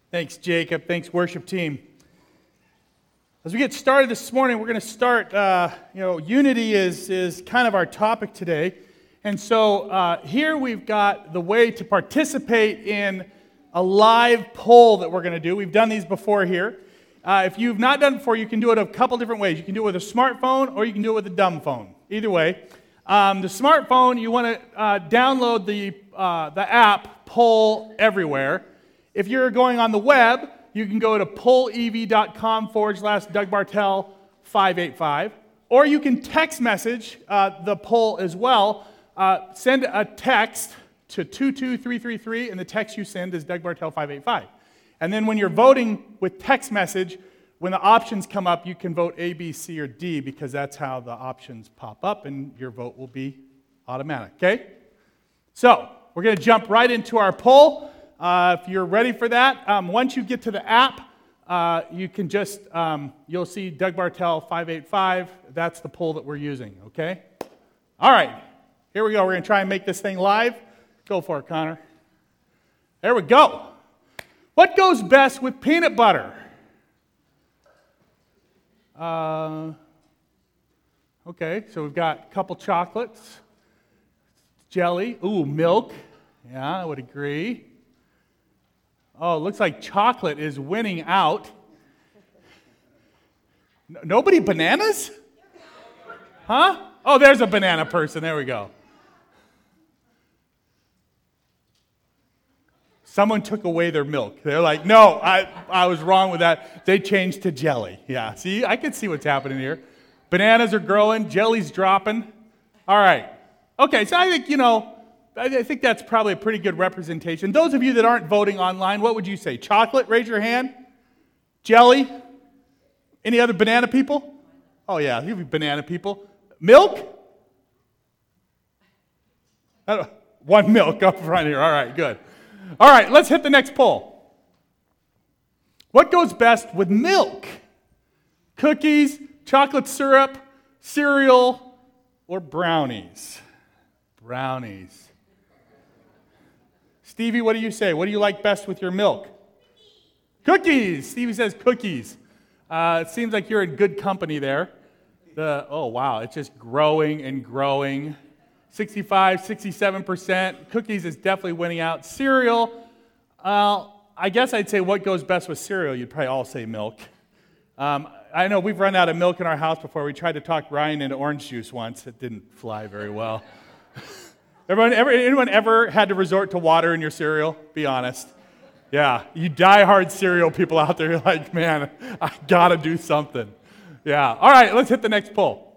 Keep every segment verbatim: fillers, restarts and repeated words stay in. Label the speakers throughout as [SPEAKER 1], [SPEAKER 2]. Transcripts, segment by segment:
[SPEAKER 1] Thanks, Jacob. Thanks, worship team. As we get started this morning, we're going to start, uh, you know, unity is, is kind of our topic today. And so uh, here we've got the way to participate in a live poll that we're going to do. We've done these before here. Uh, if you've not done it before, you can do it a couple different ways. You can do it with a smartphone or you can do it with a dumb phone. Either way. Um, the smartphone, you want to uh, download the, uh, the app Poll Everywhere. If you're going on the web, you can go to pollev.com forward slash Doug Bartell 585. Or you can text message uh, the poll as well. Uh, send a text to two two three three three, and the text you send is Doug Bartell five eight five. And then when you're voting with text message, when the options come up, you can vote A, B, C, or D, because that's how the options pop up, and your vote will be automatic, okay? So, we're going to jump right into our poll. Uh, if you're ready for that, um, once you get to the app, uh, you can just, um, you'll see Doug Bartell five eight five. That's the poll that we're using, okay? All right, here we go. We're going to try and make this thing live. Go for it, Connor. There we go. What goes best with peanut butter? Uh, okay, so we've got a couple chocolates, jelly, ooh, milk. Yeah, I would agree. Oh, it looks like chocolate is winning out. N- nobody bananas? Huh? Oh, there's a banana person. There we go. Someone took away their milk. They're like, no, I, I was wrong with that. They changed to jelly. Yeah, see, I can see what's happening here. Bananas are growing, jelly's dropping. All right. Okay, so I think, you know, I think that's probably a pretty good representation. Those of you that aren't voting online, what would you say? Chocolate, raise your hand. Jelly? Any other banana people? Oh, yeah, you banana people. Milk? I don't, one milk up front here. All right, good. All right, let's hit the next poll. What goes best with milk? Cookies, chocolate syrup, cereal, or brownies? Brownies. Stevie, what do you say? What do you like best with your milk? Cookies. Stevie says cookies. Uh, it seems like you're in good company there. The oh, wow, it's just growing and growing. sixty-five, sixty-seven percent. Cookies is definitely winning out. Cereal, uh, I guess I'd say what goes best with cereal, you'd probably all say milk. Um, I know we've run out of milk in our house before. We tried to talk Ryan into orange juice once. It didn't fly very well. Everyone, ever, anyone ever had to resort to water in your cereal? Be honest. Yeah, you die-hard cereal people out there, you're like, man, I gotta do something. Yeah, all right, let's hit the next poll.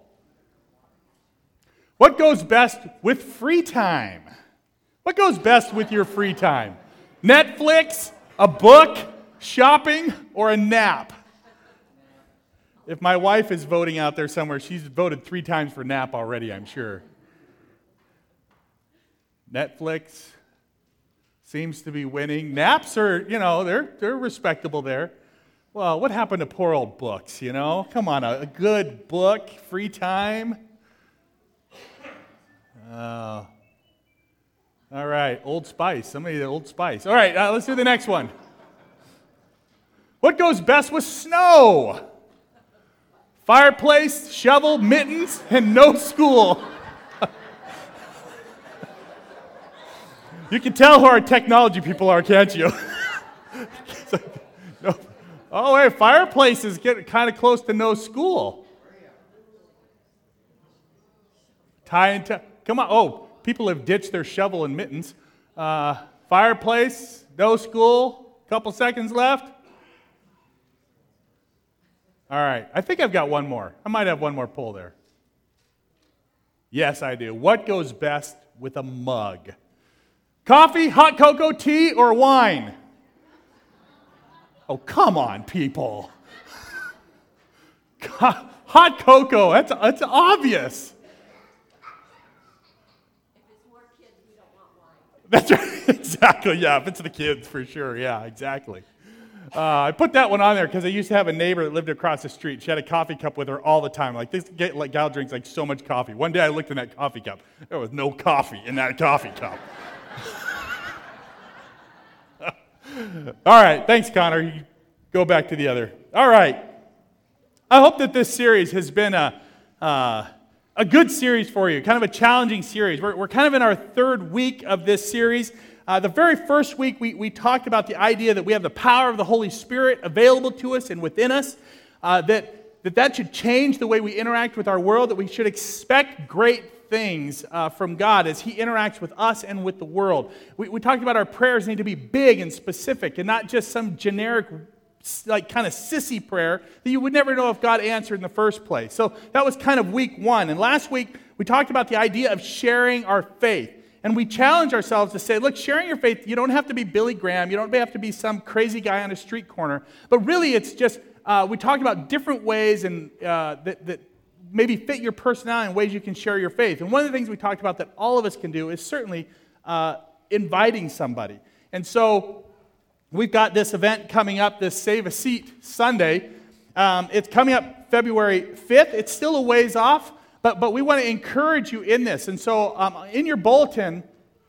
[SPEAKER 1] What goes best with free time? What goes best with your free time? Netflix, a book, shopping, or a nap? If my wife is voting out there somewhere, she's voted three times for nap already, I'm sure. Netflix seems to be winning. Naps are, you know, they're they're respectable there. Well, what happened to poor old books, you know? Come on, a, a good book, free time. Oh. All right, Old Spice. Somebody did Old Spice. All right, uh, let's do the next one. What goes best with snow? Fireplace, shovel, mittens, and no school. You can tell who our technology people are, can't you? like, no. Oh, wait, fireplace is getting kind of close to no school. Tie and tie. Come on. Oh, people have ditched their shovel and mittens. Uh, fireplace, no school, couple seconds left. All right. I think I've got one more. I might have one more poll there. Yes, I do. What goes best with a mug? Coffee, hot cocoa, tea, or wine? Oh, come on, people. Hot cocoa, that's, that's obvious.
[SPEAKER 2] If it's more kids, we don't want wine.
[SPEAKER 1] That's right, exactly, yeah, if it's the kids, for sure, yeah, exactly. Uh, I put that one on there because I used to have a neighbor that lived across the street. She had a coffee cup with her all the time. Like, this gal drinks like so much coffee. One day I looked in that coffee cup. There was no coffee in that coffee cup. All right, thanks, Connor. You go back to the other. All right. I hope that this series has been a uh, a good series for you, kind of a challenging series. We're, we're kind of in our third week of this series. Uh, the very first week, we, we talked about the idea that we have the power of the Holy Spirit available to us and within us, uh, that, that that should change the way we interact with our world, that we should expect great things uh, from God as He interacts with us and with the world. We, we talked about our prayers need to be big and specific and not just some generic, like kind of sissy prayer that you would never know if God answered in the first place. So that was kind of week one. And last week, we talked about the idea of sharing our faith. And we challenge ourselves to say, look, sharing your faith, you don't have to be Billy Graham. You don't have to be some crazy guy on a street corner. But really, it's just, uh, we talked about different ways and uh, that, that maybe fit your personality and ways you can share your faith. And one of the things we talked about that all of us can do is certainly uh, inviting somebody. And so we've got this event coming up, this Save a Seat Sunday. Um, it's coming up February fifth. It's still a ways off. But but we want to encourage you in this. And so um, in your bulletin,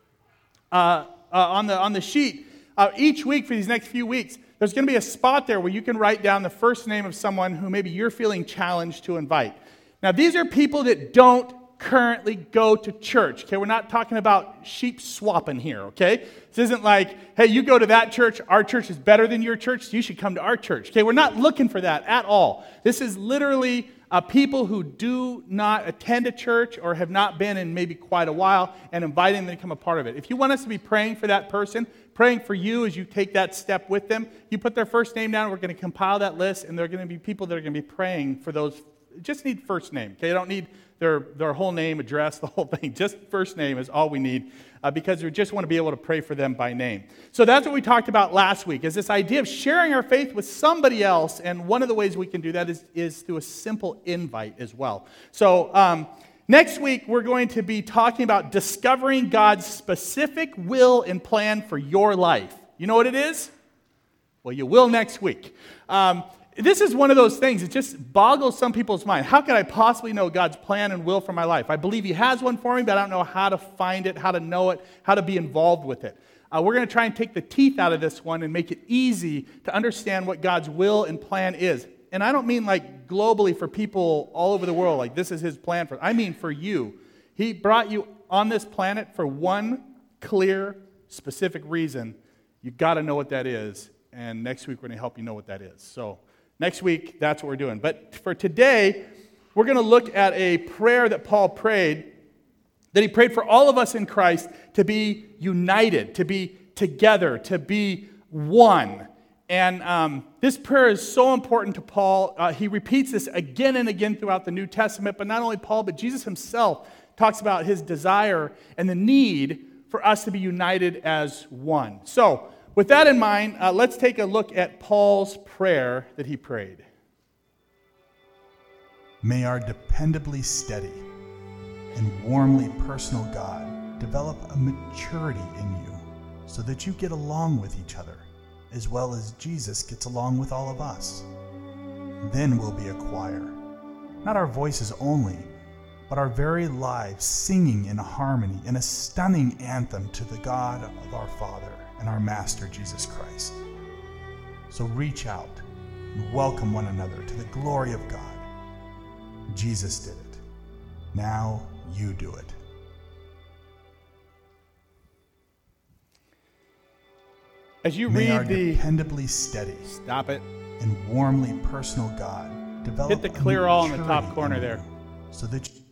[SPEAKER 1] uh, uh, on the on the sheet, uh, each week for these next few weeks, there's going to be a spot there where you can write down the first name of someone who maybe you're feeling challenged to invite. Now, these are people that don't currently go to church. Okay, we're not talking about sheep swapping here, okay? This isn't like, hey, you go to that church, our church is better than your church, so you should come to our church. Okay, we're not looking for that at all. This is literally Uh, people who do not attend a church or have not been in maybe quite a while and inviting them to become a part of it. If you want us to be praying for that person, praying for you as you take that step with them, you put their first name down, we're going to compile that list, and there are going to be people that are going to be praying for those. Just need first name, okay? You don't need their, their whole name, address, the whole thing. Just first name is all we need uh, because we just want to be able to pray for them by name. So that's what we talked about last week, is this idea of sharing our faith with somebody else, and one of the ways we can do that is, is through a simple invite as well. So um, next week, we're going to be talking about discovering God's specific will and plan for your life. You know what it is? Well, you will next week. Um, This is one of those things, it just boggles some people's mind. How could I possibly know God's plan and will for my life? I believe He has one for me, but I don't know how to find it, how to know it, how to be involved with it. Uh, we're going to try and take the teeth out of this one and make it easy to understand what God's will and plan is. And I don't mean like globally for people all over the world, like this is His plan for. I mean for you. He brought you on this planet for one clear, specific reason. You've got to know what that is. And next week we're going to help you know what that is. So next week, that's what we're doing. But for today, we're going to look at a prayer that Paul prayed, that he prayed for all of us in Christ to be united, to be together, to be one. And um, this prayer is so important to Paul. Uh, he repeats this again and again throughout the New Testament, but not only Paul, but Jesus himself talks about his desire and the need for us to be united as one. So, with that in mind, uh, let's take a look at Paul's prayer that he prayed.
[SPEAKER 3] May our dependably steady and warmly personal God develop a maturity in you so that you get along with each other as well as Jesus gets along with all of us. Then we'll be a choir, not our voices only, but our very lives singing in harmony in a stunning anthem to the God of our Father and our Master Jesus Christ. So reach out and welcome one another to the glory of God. Jesus did it. Now you do it.
[SPEAKER 1] As you
[SPEAKER 3] May
[SPEAKER 1] read
[SPEAKER 3] our
[SPEAKER 1] the
[SPEAKER 3] dependably steady
[SPEAKER 1] stop it
[SPEAKER 3] and warmly personal God develop
[SPEAKER 1] hit the clear
[SPEAKER 3] a
[SPEAKER 1] all in the top
[SPEAKER 3] maturity
[SPEAKER 1] corner
[SPEAKER 3] in
[SPEAKER 1] there.
[SPEAKER 3] you so that you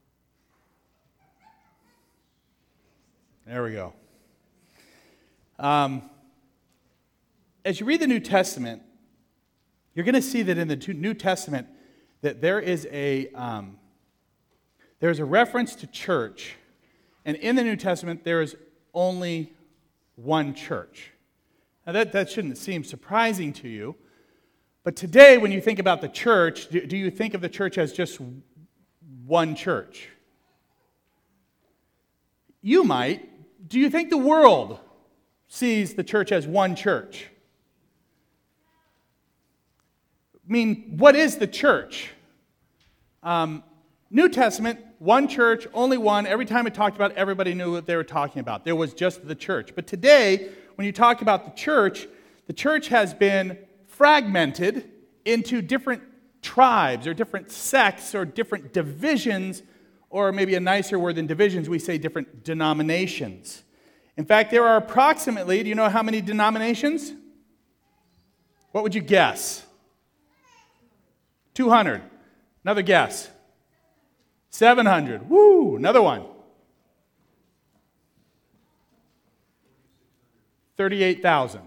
[SPEAKER 1] There we go. Um, as you read the New Testament, you're going to see that in the New Testament that there is a um, there's a reference to church, and in the New Testament there is only one church. Now that, that shouldn't seem surprising to you, but today when you think about the church, do, do you think of the church as just one church? You might. Do you think the world sees the church as one church? I mean, what is the church? Um, New Testament, one church, only one. Every time it talked about it, everybody knew what they were talking about. There was just the church. But today, when you talk about the church, the church has been fragmented into different tribes or different sects or different divisions, or maybe a nicer word than divisions, we say different denominations. In fact, there are approximately, do you know how many denominations? What would you guess? two hundred. Another guess. seven hundred. Woo! Another one. thirty-eight thousand.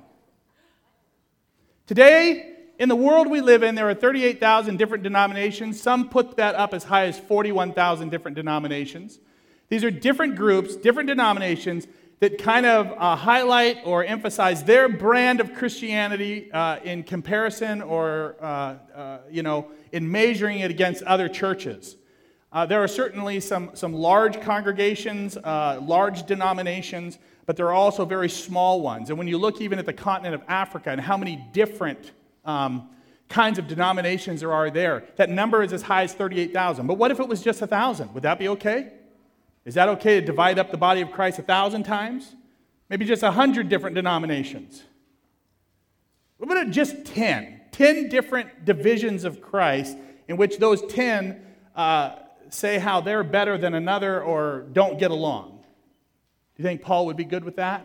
[SPEAKER 1] Today, in the world we live in, there are thirty-eight thousand different denominations. Some put that up as high as forty-one thousand different denominations. These are different groups, different denominations that kind of uh, highlight or emphasize their brand of Christianity uh, in comparison or, uh, uh, you know, in measuring it against other churches. Uh, there are certainly some, some large congregations, uh, large denominations, but there are also very small ones. And when you look even at the continent of Africa and how many different um, kinds of denominations there are there, that number is as high as thirty-eight thousand. But what if it was just one thousand? Would that be okay? Is that okay to divide up the body of Christ a thousand times? Maybe just a hundred different denominations. What about just ten? Ten different divisions of Christ in which those ten uh, say how they're better than another or don't get along. Do you think Paul would be good with that?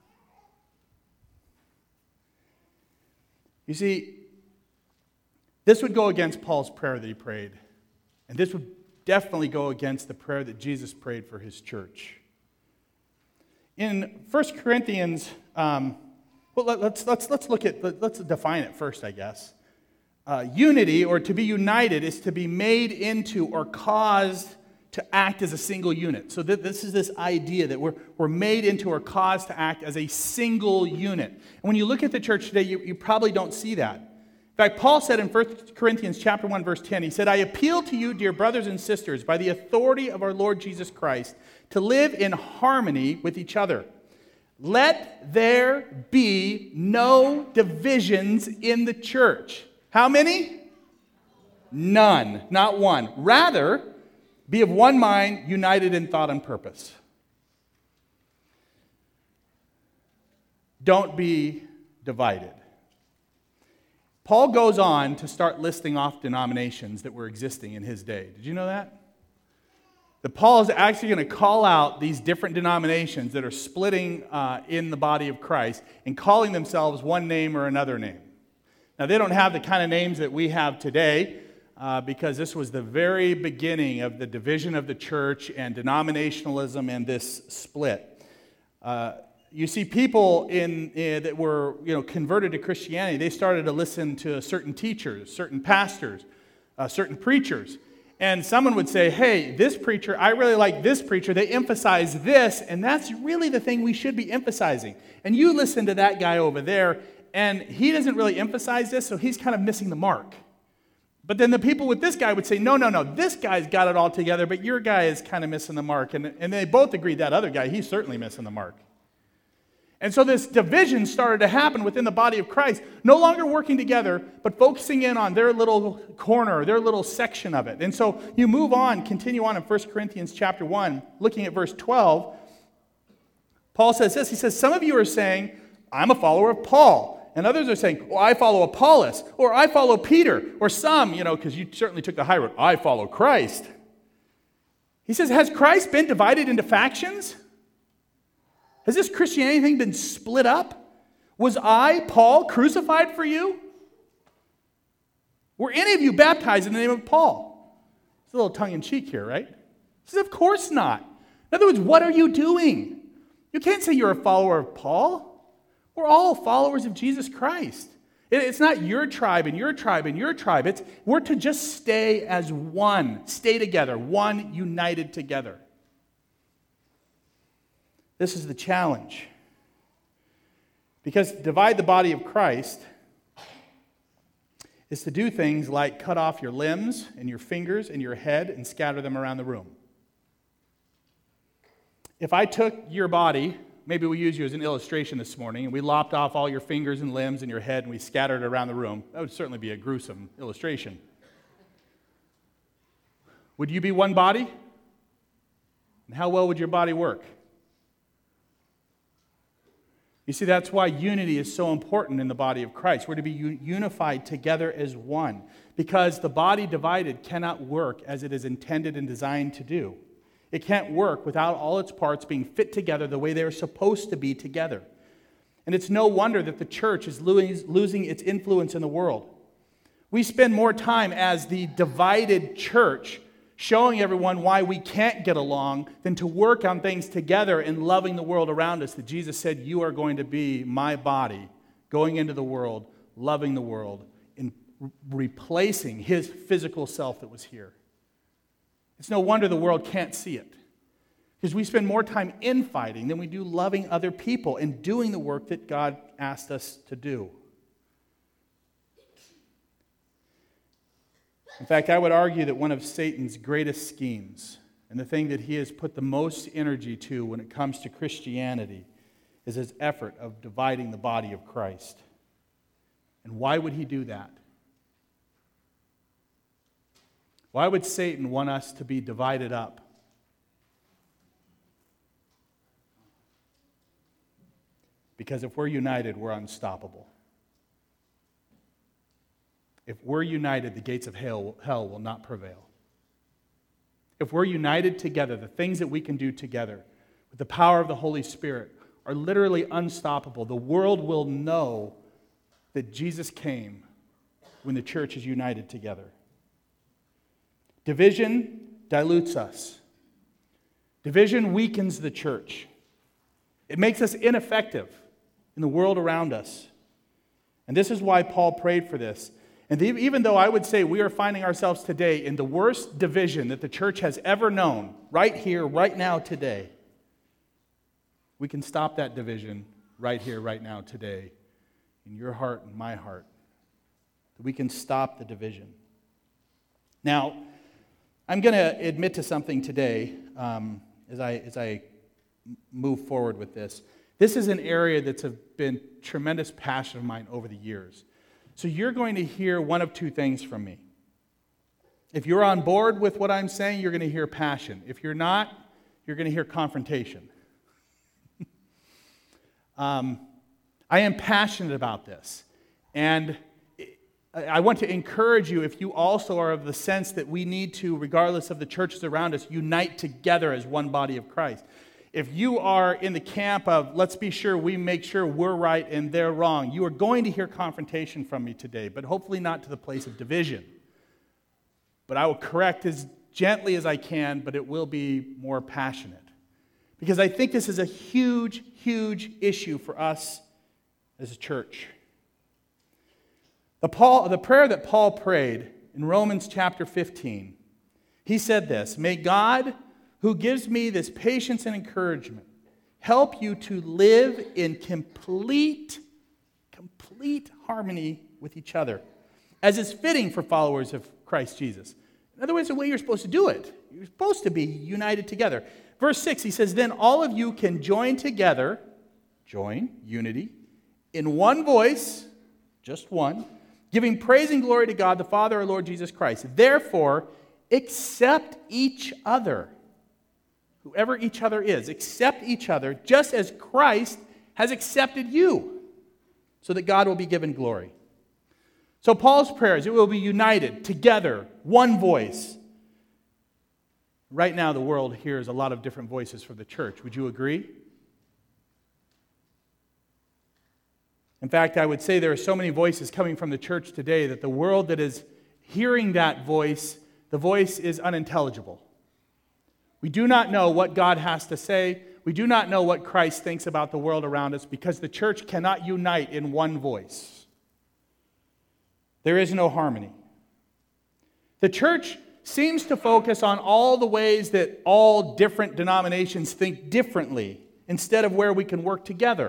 [SPEAKER 1] You see, this would go against Paul's prayer that he prayed. And this would definitely go against the prayer that Jesus prayed for his church. In First Corinthians, um, well, let, let's, let's, let's look at, let, let's define it first, I guess. Uh, unity, or to be united, is to be made into or caused to act as a single unit. So th- this is this idea that we're, we're made into or caused to act as a single unit. And when you look at the church today, you, you probably don't see that. In fact, Paul said in First Corinthians chapter one, verse ten, he said, I appeal to you, dear brothers and sisters, by the authority of our Lord Jesus Christ, to live in harmony with each other. Let there be no divisions in the church. How many? None, not one. Rather, be of one mind, united in thought and purpose. Don't be divided. Paul goes on to start listing off denominations that were existing in his day. Did you know that? That Paul is actually going to call out these different denominations that are splitting uh, in the body of Christ and calling themselves one name or another name. Now, they don't have the kind of names that we have today uh, because this was the very beginning of the division of the church and denominationalism and this split. Uh, You see, people in uh, that were you know converted to Christianity, they started to listen to certain teachers, certain pastors, uh, certain preachers. And someone would say, hey, this preacher, I really like this preacher. They emphasize this, and that's really the thing we should be emphasizing. And you listen to that guy over there, and he doesn't really emphasize this, so he's kind of missing the mark. But then the people with this guy would say, no, no, no, this guy's got it all together, but your guy is kind of missing the mark. And, and they both agreed that other guy, he's certainly missing the mark. And so this division started to happen within the body of Christ, no longer working together, but focusing in on their little corner, their little section of it. And so you move on, continue on in First Corinthians chapter one, looking at verse twelve. Paul says this, he says, some of you are saying, I'm a follower of Paul. And others are saying, well, I follow Apollos, or I follow Peter, or some, you know, because you certainly took the high road, I follow Christ. He says, has Christ been divided into factions? Has this Christianity thing been split up? Was I, Paul, crucified for you? Were any of you baptized in the name of Paul? It's a little tongue-in-cheek here, right? He says, of course not. In other words, what are you doing? You can't say you're a follower of Paul. We're all followers of Jesus Christ. It's not your tribe and your tribe and your tribe. It's we're to just stay as one, stay together, one united together. This is the challenge. Because to divide the body of Christ is to do things like cut off your limbs and your fingers and your head and scatter them around the room. If I took your body, maybe we use you as an illustration this morning, and we lopped off all your fingers and limbs and your head and we scattered it around the room, that would certainly be a gruesome illustration. Would you be one body? And how well would your body work? You see, that's why unity is so important in the body of Christ. We're to be u- unified together as one, because the body divided cannot work as it is intended and designed to do. It can't work without all its parts being fit together the way they're supposed to be together. And it's no wonder that the church is losing its influence in the world. We spend more time as the divided church showing everyone why we can't get along than to work on things together and loving the world around us. That Jesus said, you are going to be my body, going into the world, loving the world, and re- replacing his physical self that was here. It's no wonder the world can't see it. Because we spend more time infighting than we do loving other people and doing the work that God asked us to do. In fact, I would argue that one of Satan's greatest schemes, and the thing that he has put the most energy to when it comes to Christianity, is his effort of dividing the body of Christ. And why would he do that? Why would Satan want us to be divided up? Because if we're united, we're unstoppable. If we're united, the gates of hell, hell will not prevail. If we're united together, the things that we can do together with the power of the Holy Spirit are literally unstoppable. The world will know that Jesus came when the church is united together. Division dilutes us. Division weakens the church. It makes us ineffective in the world around us. And this is why Paul prayed for this. And even though I would say we are finding ourselves today in the worst division that the church has ever known, right here, right now, today, we can stop that division right here, right now, today, in your heart and my heart. We can stop the division. Now, I'm going to admit to something today um, as I as I move forward with this. This is an area that's been tremendous passion of mine over the years. So you're going to hear one of two things from me. If you're on board with what I'm saying, you're going to hear passion. If you're not, you're going to hear confrontation. um, I am passionate about this. And I want to encourage you, if you also are of the sense that we need to, regardless of the churches around us, unite together as one body of Christ. If you are in the camp of, let's be sure we make sure we're right and they're wrong, you are going to hear confrontation from me today, but hopefully not to the place of division. But I will correct as gently as I can, but it will be more passionate. Because I think this is a huge, huge issue for us as a church. The, Paul, the prayer that Paul prayed in Romans chapter fifteen, he said this, "May God, who gives me this patience and encouragement, help you to live in complete, complete harmony with each other, as is fitting for followers of Christ Jesus." In other words, the way you're supposed to do it. You're supposed to be united together. Verse six, he says, "Then all of you can join together," join, unity, "in one voice," just one, "giving praise and glory to God the Father, our Lord Jesus Christ. Therefore, accept each other," whoever each other is, accept each other just as Christ has accepted you, so that God will be given glory. So Paul's prayer is it will be united, together, one voice. Right now, the world hears a lot of different voices from the church. Would you agree? In fact, I would say there are so many voices coming from the church today that the world that is hearing that voice, the voice is unintelligible. We do not know what God has to say. We do not know what Christ thinks about the world around us because the church cannot unite in one voice. There is no harmony. The church seems to focus on all the ways that all different denominations think differently instead of where we can work together.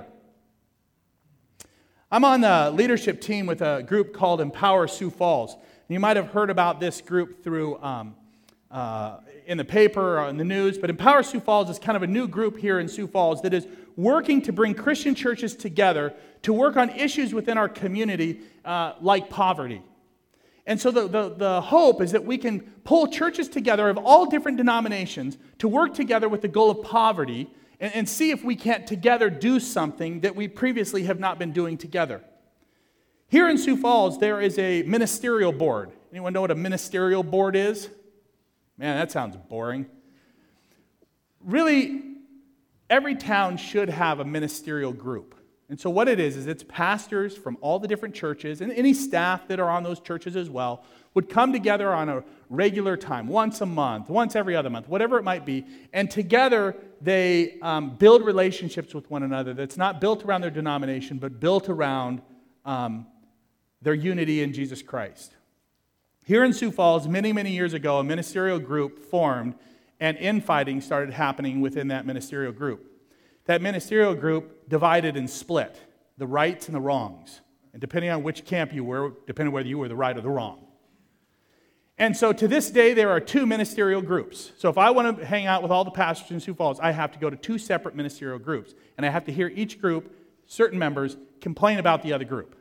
[SPEAKER 1] I'm on the leadership team with a group called Empower Sioux Falls. You might have heard about this group through um, uh, in the paper or in the news, but Empower Sioux Falls is kind of a new group here in Sioux Falls that is working to bring Christian churches together to work on issues within our community uh, like poverty. And so the, the, the hope is that we can pull churches together of all different denominations to work together with the goal of poverty and, and see if we can't together do something that we previously have not been doing together. Here in Sioux Falls, there is a ministerial board. Anyone know what a ministerial board is? Man, that sounds boring. Really, every town should have a ministerial group. And so what it is, is it's pastors from all the different churches, and any staff that are on those churches as well, would come together on a regular time, once a month, once every other month, whatever it might be, and together they um, build relationships with one another that's not built around their denomination, but built around um, their unity in Jesus Christ. Here in Sioux Falls, many, many years ago, a ministerial group formed, and infighting started happening within that ministerial group. That ministerial group divided and split the rights and the wrongs. And depending on which camp you were, depending on whether you were the right or the wrong. And so to this day, there are two ministerial groups. So if I want to hang out with all the pastors in Sioux Falls, I have to go to two separate ministerial groups. And I have to hear each group, certain members, complain about the other group.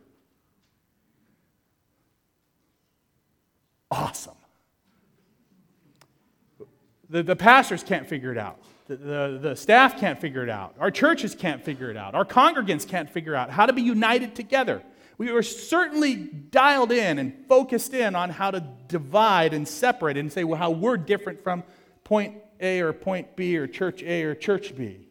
[SPEAKER 1] Awesome. The, the pastors can't figure it out. The, the, the staff can't figure it out. Our churches can't figure it out. Our congregants can't figure out how to be united together. We are certainly dialed in and focused in on how to divide and separate and say, well, how we're different from point A or point B or church A or church B.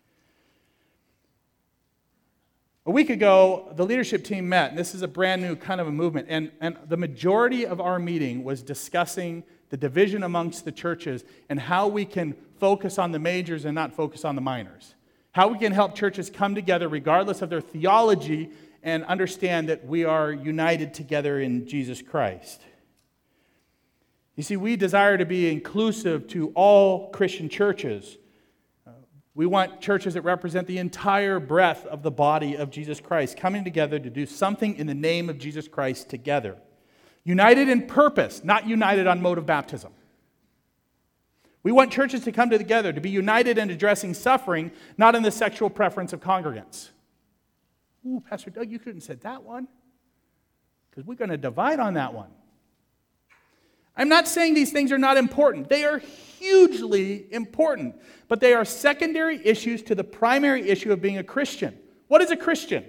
[SPEAKER 1] A week ago, the leadership team met, and this is a brand new kind of a movement, and, and the majority of our meeting was discussing the division amongst the churches and how we can focus on the majors and not focus on the minors. How we can help churches come together regardless of their theology and understand that we are united together in Jesus Christ. You see, we desire to be inclusive to all Christian churches. Uh, we want churches that represent the entire breadth of the body of Jesus Christ, coming together to do something in the name of Jesus Christ together. United in purpose, not united on mode of baptism. We want churches to come together to be united in addressing suffering, not in the sexual preference of congregants. Ooh, Pastor Doug, you couldn't have said that one, because we're going to divide on that one. I'm not saying these things are not important. They are hugely important, but they are secondary issues to the primary issue of being a Christian. What is a Christian?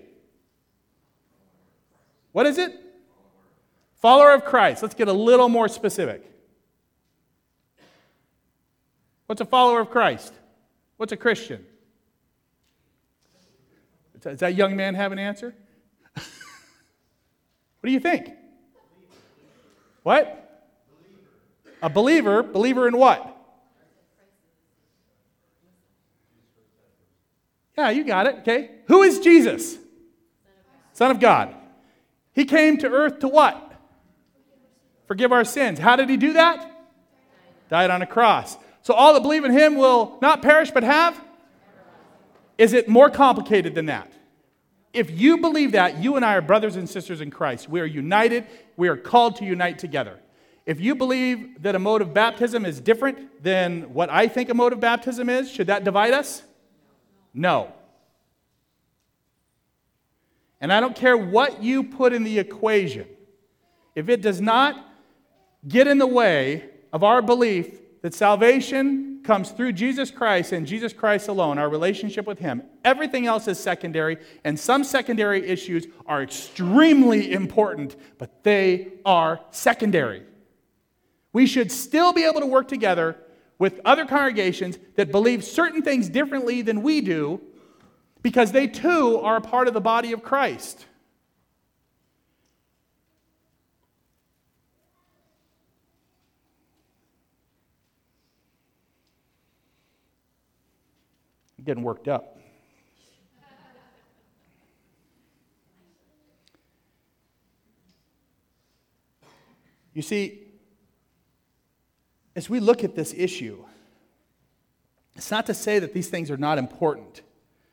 [SPEAKER 1] What is it? Follower of Christ. Let's get a little more specific. What's a follower of Christ? What's a Christian? Does that young man have an answer? What do you think? What? A believer. Believer in what? Yeah, you got it. Okay. Who is Jesus? Son of God. He came to earth to what? Forgive our sins. How did he do that? Died on a cross. So all that believe in him will not perish but have? Is it more complicated than that? If you believe that, you and I are brothers and sisters in Christ. We are united. We are called to unite together. If you believe that a mode of baptism is different than what I think a mode of baptism is, should that divide us? No. And I don't care what you put in the equation. If it does not get in the way of our belief that salvation comes through Jesus Christ and Jesus Christ alone, our relationship with him, everything else is secondary, and some secondary issues are extremely important, but they are secondary. We should still be able to work together with other congregations that believe certain things differently than we do, because they too are a part of the body of Christ. I'm getting worked up. You see, as we look at this issue, it's not to say that these things are not important.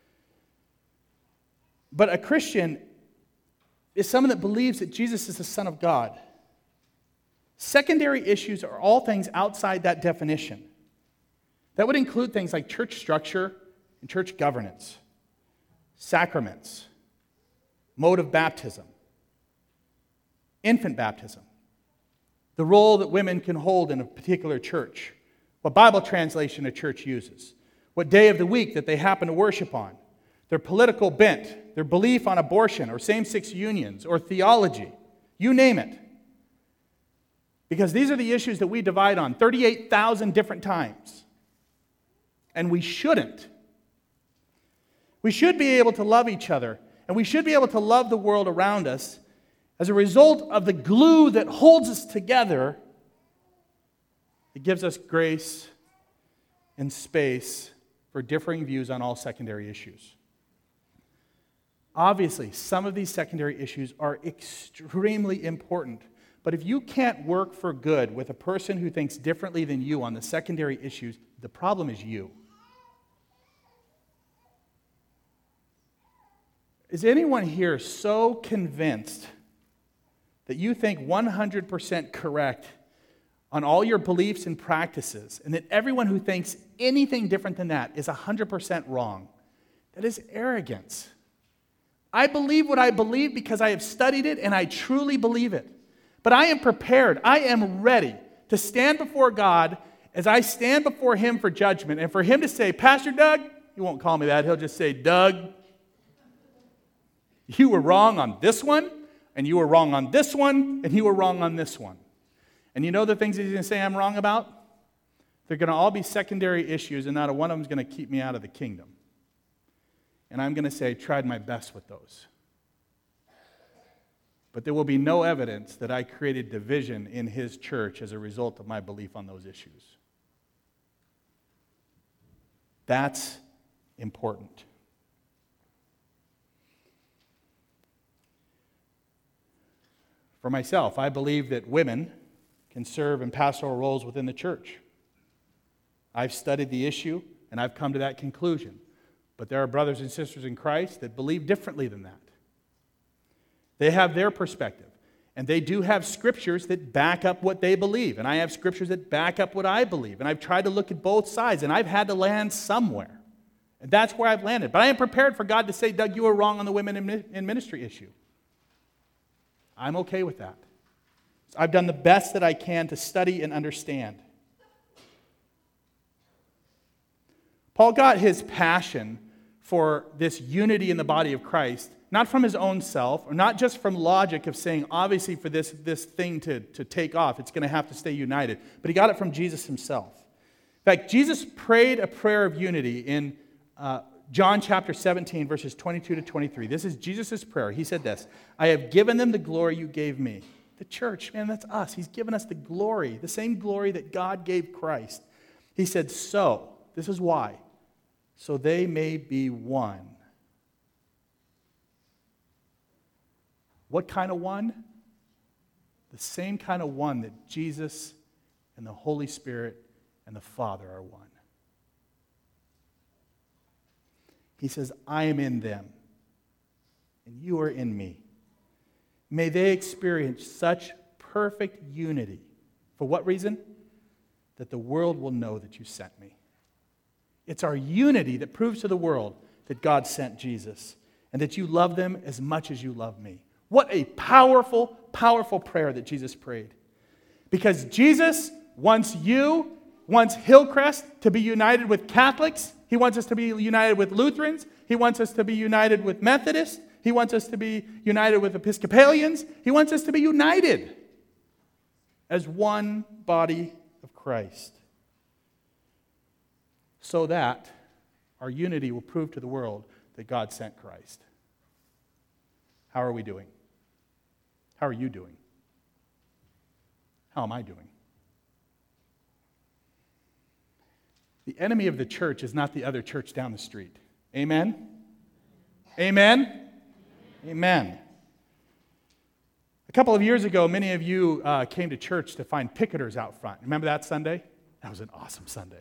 [SPEAKER 1] But a Christian is someone that believes that Jesus is the Son of God. Secondary issues are all things outside that definition. That would include things like church structure and church governance, sacraments, mode of baptism, infant baptism, the role that women can hold in a particular church, what Bible translation a church uses, what day of the week that they happen to worship on, their political bent, their belief on abortion or same-sex unions or theology, you name it. Because these are the issues that we divide on thirty-eight thousand different times. And we shouldn't. We should be able to love each other, and we should be able to love the world around us as a result of the glue that holds us together. It gives us grace and space for differing views on all secondary issues. Obviously, some of these secondary issues are extremely important, but if you can't work for good with a person who thinks differently than you on the secondary issues, the problem is you. Is anyone here so convinced that you think one hundred percent correct on all your beliefs and practices, and that everyone who thinks anything different than that is one hundred percent wrong? That is arrogance. I believe what I believe because I have studied it and I truly believe it. But I am prepared, I am ready to stand before God as I stand before Him for judgment, and for Him to say, Pastor Doug, he won't call me that, he'll just say, Doug, you were wrong on this one, and you were wrong on this one, and you were wrong on this one. And you know the things that He's going to say I'm wrong about? They're going to all be secondary issues, and not a one of them is going to keep me out of the kingdom. And I'm going to say I tried my best with those. But there will be no evidence that I created division in His church as a result of my belief on those issues. That's important. For myself, I believe that women can serve in pastoral roles within the church. I've studied the issue, and I've come to that conclusion. But there are brothers and sisters in Christ that believe differently than that. They have their perspective, and they do have scriptures that back up what they believe, and I have scriptures that back up what I believe, and I've tried to look at both sides, and I've had to land somewhere. And that's where I've landed. But I am prepared for God to say, Doug, you were wrong on the women in ministry issue. I'm okay with that. I've done the best that I can to study and understand. Paul got his passion for this unity in the body of Christ, not from his own self, or not just from logic of saying, obviously for this, this thing to, to take off, it's going to have to stay united, but he got it from Jesus himself. In fact, Jesus prayed a prayer of unity in uh, John chapter seventeen, verses twenty-two to twenty-three. This is Jesus' prayer. He said this, I have given them the glory you gave me. The church, man, that's us. He's given us the glory, the same glory that God gave Christ. He said, so, this is why, so they may be one. What kind of one? The same kind of one that Jesus and the Holy Spirit and the Father are one. He says, I am in them, and you are in me. May they experience such perfect unity. For what reason? That the world will know that you sent me. It's our unity that proves to the world that God sent Jesus, and that you love them as much as you love me. What a powerful, powerful prayer that Jesus prayed. Because Jesus wants you, wants Hillcrest to be united with Catholics. He wants us to be united with Lutherans. He wants us to be united with Methodists. He wants us to be united with Episcopalians. He wants us to be united as one body of Christ. So that our unity will prove to the world that God sent Christ. How are we doing? How are you doing? How am I doing? The enemy of the church is not the other church down the street. Amen? Amen? Amen. A couple of years ago, many of you uh, came to church to find picketers out front. Remember that Sunday? That was an awesome Sunday.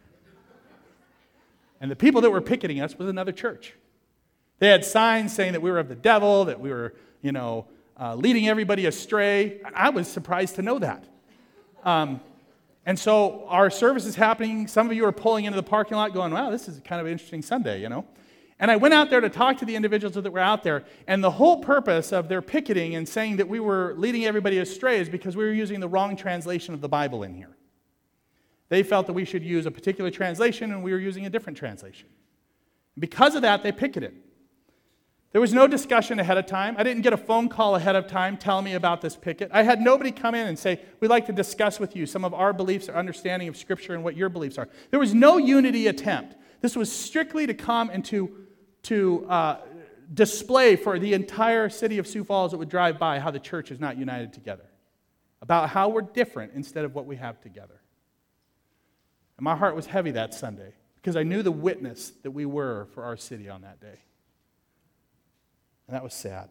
[SPEAKER 1] And the people that were picketing us was another church. They had signs saying that we were of the devil, that we were, you know, uh, leading everybody astray. I was surprised to know that. Um, and so our service is happening. Some of you are pulling into the parking lot going, wow, this is kind of an interesting Sunday, you know. And I went out there to talk to the individuals that were out there, and the whole purpose of their picketing and saying that we were leading everybody astray is because we were using the wrong translation of the Bible in here. They felt that we should use a particular translation, and we were using a different translation. Because of that, they picketed. There was no discussion ahead of time. I didn't get a phone call ahead of time telling me about this picket. I had nobody come in and say, we'd like to discuss with you some of our beliefs or understanding of Scripture and what your beliefs are. There was no unity attempt. This was strictly to come and to, to uh, display for the entire city of Sioux Falls that would drive by how the church is not united together, about how we're different instead of what we have together. And my heart was heavy that Sunday because I knew the witness that we were for our city on that day. And that was sad.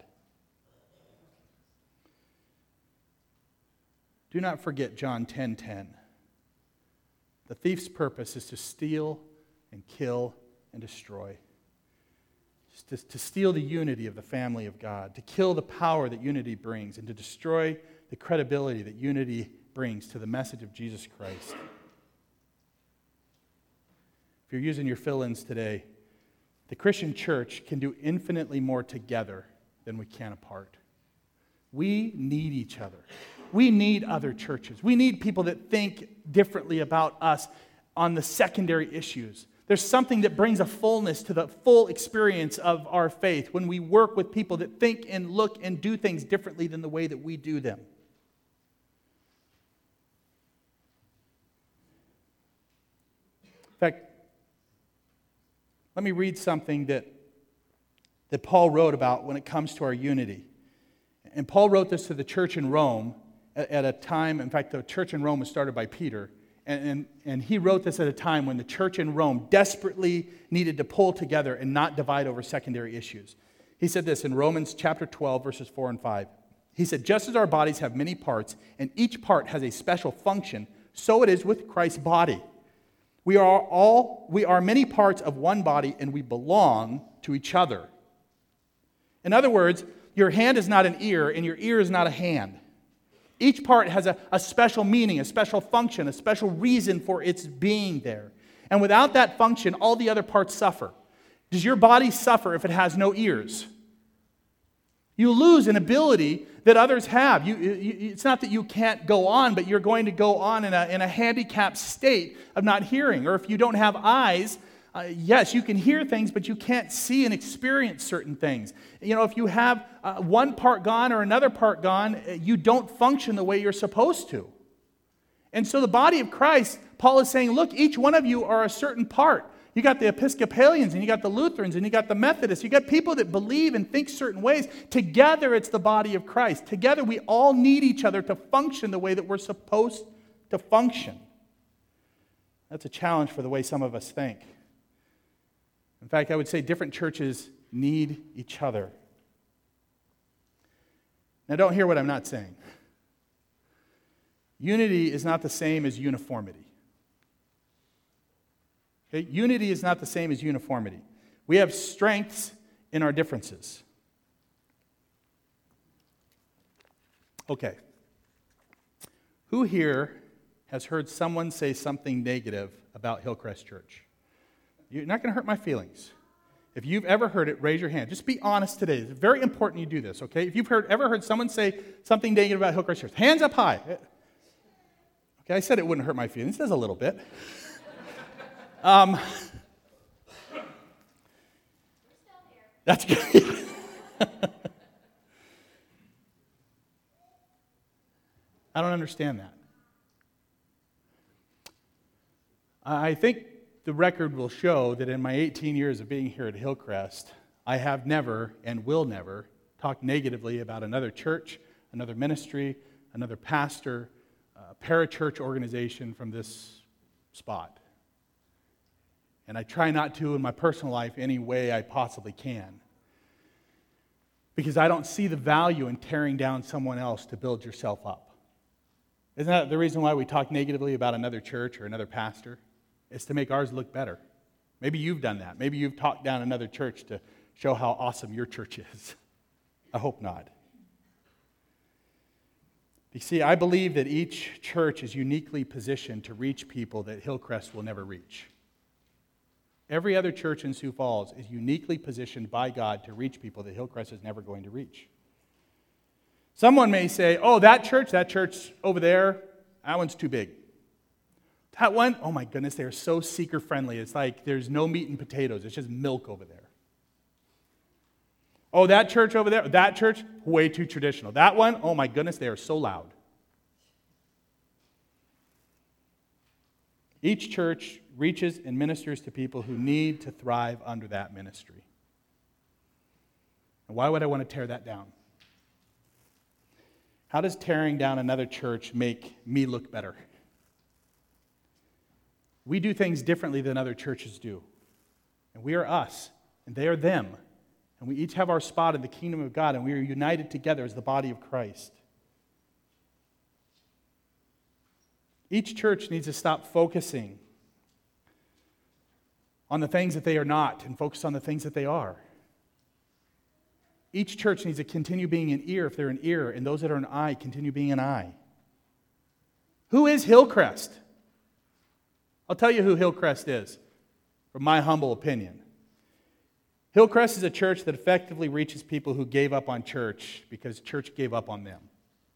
[SPEAKER 1] Do not forget John ten ten. The thief's purpose is to steal and kill and destroy. To, to steal the unity of the family of God, to kill the power that unity brings, and to destroy the credibility that unity brings to the message of Jesus Christ. If you're using your fill-ins today, the Christian church can do infinitely more together than we can apart. We need each other. We need other churches. We need people that think differently about us on the secondary issues. There's something that brings a fullness to the full experience of our faith when we work with people that think and look and do things differently than the way that we do them. In fact, let me read something that, that Paul wrote about when it comes to our unity. And Paul wrote this to the church in Rome at, at a time, in fact, the church in Rome was started by Peter. And, and, and he wrote this at a time when the church in Rome desperately needed to pull together and not divide over secondary issues. He said this in Romans chapter twelve, verses four and five. He said, just as our bodies have many parts, and each part has a special function, so it is with Christ's body. We are all, we are many parts of one body, and we belong to each other. In other words, your hand is not an ear, and your ear is not a hand. Each part has a, a special meaning, a special function, a special reason for its being there. And without that function, all the other parts suffer. Does your body suffer if it has no ears? You lose an ability that others have. You, you, it's not that you can't go on, but you're going to go on in a, in a handicapped state of not hearing. Or if you don't have eyes, uh, yes, you can hear things, but you can't see and experience certain things. You know, if you have uh, one part gone or another part gone, you don't function the way you're supposed to. And so the body of Christ, Paul is saying, look, each one of you are a certain part. You got the Episcopalians, and you got the Lutherans, and you got the Methodists. You got people that believe and think certain ways. Together, it's the body of Christ. Together, we all need each other to function the way that we're supposed to function. That's a challenge for the way some of us think. In fact, I would say different churches need each other. Now, don't hear what I'm not saying. Unity is not the same as uniformity. Okay? Unity is not the same as uniformity. We have strengths in our differences. Okay. Who here has heard someone say something negative about Hillcrest Church? You're not going to hurt my feelings. If you've ever heard it, raise your hand. Just be honest today. It's very important you do this, okay? If you've heard, ever heard someone say something negative about Hillcrest Church, hands up high. Okay, I said it wouldn't hurt my feelings. It does a little bit. Um, that's good. I don't understand that. I think the record will show that in my eighteen years of being here at Hillcrest, I have never and will never talk negatively about another church, another ministry, another pastor, a parachurch organization from this spot. And I try not to in my personal life any way I possibly can. Because I don't see the value in tearing down someone else to build yourself up. Isn't that the reason why we talk negatively about another church or another pastor? It's to make ours look better. Maybe you've done that. Maybe you've talked down another church to show how awesome your church is. I hope not. You see, I believe that each church is uniquely positioned to reach people that Hillcrest will never reach. Every other church in Sioux Falls is uniquely positioned by God to reach people that Hillcrest is never going to reach. Someone may say, oh, that church, that church over there, that one's too big. That one, oh my goodness, they are so seeker-friendly. It's like there's no meat and potatoes. It's just milk over there. Oh, that church over there, that church, way too traditional. That one, oh my goodness, they are so loud. Each church reaches and ministers to people who need to thrive under that ministry. And why would I want to tear that down? How does tearing down another church make me look better? We do things differently than other churches do. And we are us, and they are them. And we each have our spot in the kingdom of God, and we are united together as the body of Christ. Each church needs to stop focusing on the things that they are not and focus on the things that they are. Each church needs to continue being an ear if they're an ear, and those that are an eye continue being an eye. Who is Hillcrest? I'll tell you who Hillcrest is, from my humble opinion. Hillcrest is a church that effectively reaches people who gave up on church because church gave up on them.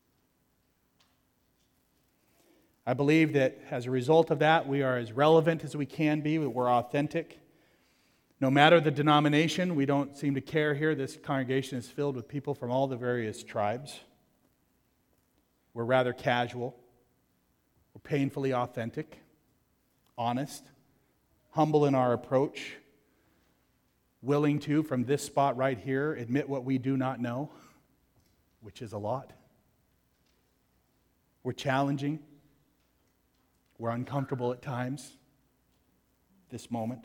[SPEAKER 1] I believe that as a result of that, we are as relevant as we can be. We're authentic. No matter the denomination, we don't seem to care here. This congregation is filled with people from all the various tribes. We're rather casual. We're painfully authentic, honest, humble in our approach, willing to, from this spot right here, admit what we do not know, which is a lot. We're challenging. We're uncomfortable at times, this moment.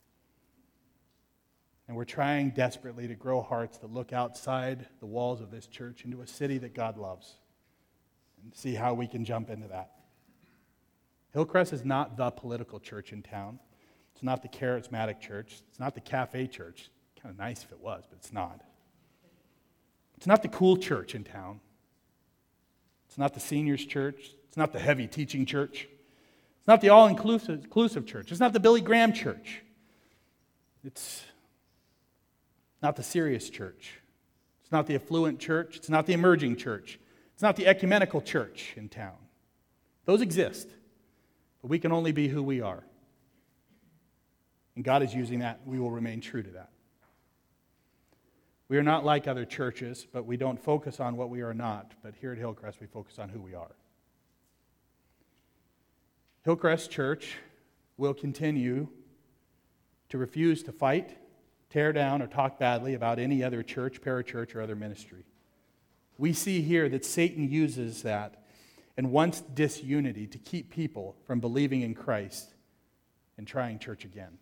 [SPEAKER 1] And we're trying desperately to grow hearts that look outside the walls of this church into a city that God loves and see how we can jump into that. Hillcrest is not the political church in town. It's not the charismatic church. It's not the cafe church. Kind of nice if it was, but it's not. It's not the cool church in town. It's not the seniors church. It's not the heavy teaching church. It's not the all-inclusive inclusive church. It's not the Billy Graham church. It's not the serious church. It's not the affluent church. It's not the emerging church. It's not the ecumenical church in town. Those exist, but we can only be who we are. And God is using that. We will remain true to that. We are not like other churches, but we don't focus on what we are not. But here at Hillcrest, we focus on who we are. Hillcrest Church will continue to refuse to fight, tear down, or talk badly about any other church, parachurch, or other ministry. We see here that Satan uses that and wants disunity to keep people from believing in Christ and trying church again.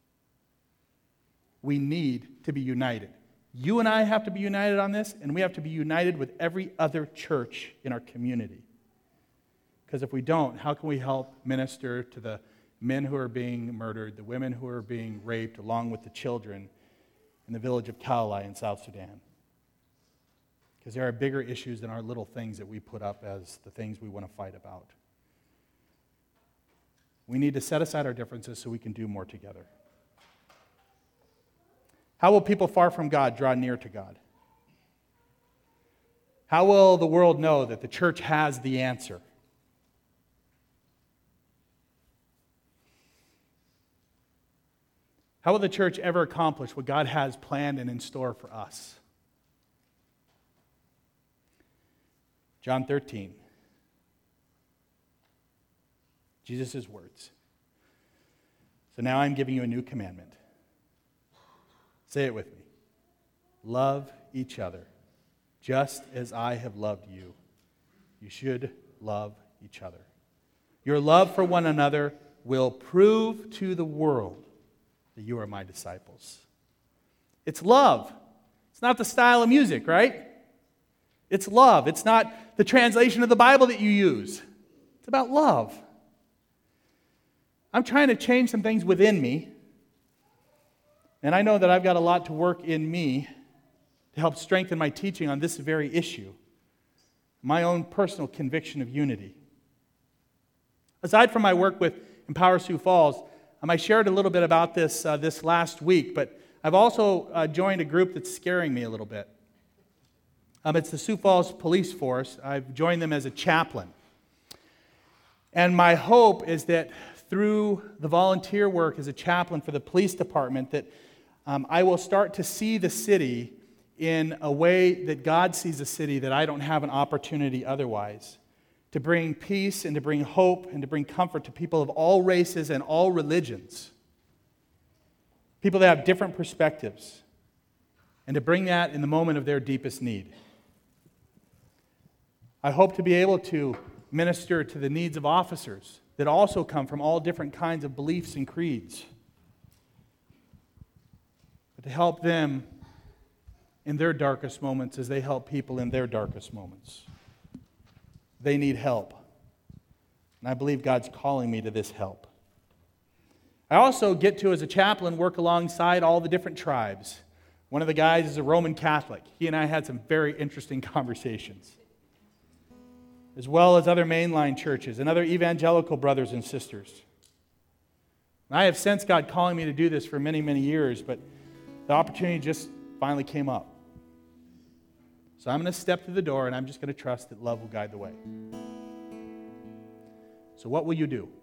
[SPEAKER 1] We need to be united. You and I have to be united on this, and we have to be united with every other church in our community. Because if we don't, how can we help minister to the men who are being murdered, the women who are being raped, along with the children in the village of Kalalai in South Sudan? Because there are bigger issues than our little things that we put up as the things we want to fight about. We need to set aside our differences so we can do more together. How will people far from God draw near to God? How will the world know that the church has the answer? How will the church ever accomplish what God has planned and in store for us? John thirteen. Jesus' words. So now I'm giving you a new commandment. Say it with me. Love each other, just as I have loved you. You should love each other. Your love for one another will prove to the world that you are my disciples. It's love. It's not the style of music, right? It's love. It's not the translation of the Bible that you use. It's about love. I'm trying to change some things within me, and I know that I've got a lot to work in me to help strengthen my teaching on this very issue, my own personal conviction of unity. Aside from my work with Empower Sioux Falls, Um, I shared a little bit about this uh, this last week, but I've also uh, joined a group that's scaring me a little bit. Um, it's the Sioux Falls Police Force. I've joined them as a chaplain. And my hope is that through the volunteer work as a chaplain for the police department, that um, I will start to see the city in a way that God sees the city that I don't have an opportunity otherwise. To bring peace and to bring hope and to bring comfort to people of all races and all religions. People that have different perspectives. And to bring that in the moment of their deepest need. I hope to be able to minister to the needs of officers that also come from all different kinds of beliefs and creeds. But to help them in their darkest moments as they help people in their darkest moments. They need help. And I believe God's calling me to this help. I also get to, as a chaplain, work alongside all the different tribes. One of the guys is a Roman Catholic. He and I had some very interesting conversations. As well as other mainline churches and other evangelical brothers and sisters. And I have sensed God calling me to do this for many, many years, but the opportunity just finally came up. So I'm going to step through the door, and I'm just going to trust that love will guide the way. So what will you do?